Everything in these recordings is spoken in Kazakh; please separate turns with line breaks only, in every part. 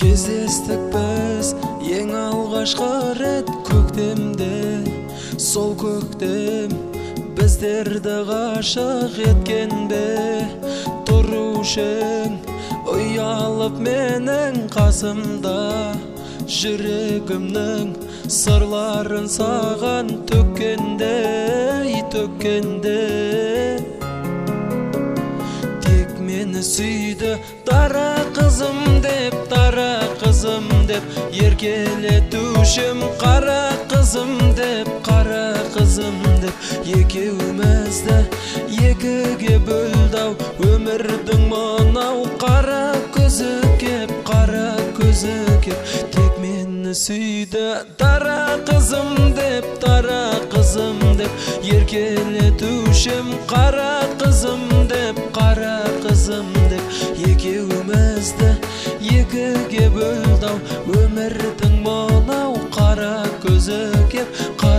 Кездестік біз ең алғашқы рет көктемде. Сол көктем біздерді ғашық еткен бе? Тұрушың ұялып менің қасымда, жүрегімнің сырларын саған төккенде. Тек мені сүйді дара қызым деп, еркелетушім қара қызым деп, екеумізді екіге бөлді-ау өмірдің мынау қара көзі кеп. Тек мені сүйді дара қызым деп, еркелетушім қара қызым деп, екеумізді екіге бөлді-ау өмірдің мынау қара көзі кеп.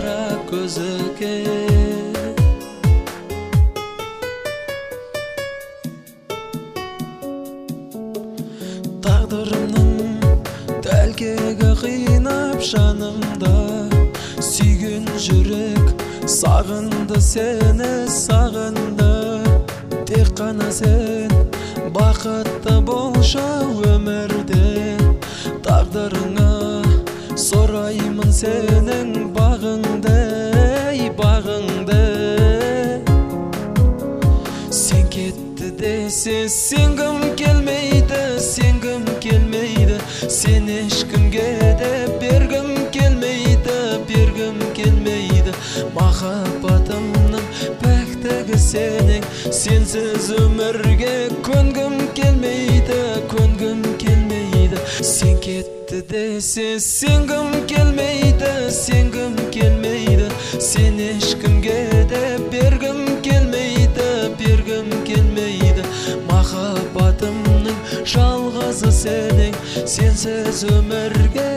Тағдырымның тәлкегі қинап жанымда, сүйген жүрек сағынды сені, тек қана сен бақытты болшы өмірде. Тағдырыңа сұраймын сенің бағыңды. Сен кетті десе сенгім келмейді, сен ешкімге де бергім келмейді. Махаббатымның пәктігі сенің, сенсіз өмірге көнгім келмейді. Сен кетті десе сенгім келмейді, сен ешкімге де бергім келмейді. Махаббатымның жалғызы сенің, сенсіз өмірге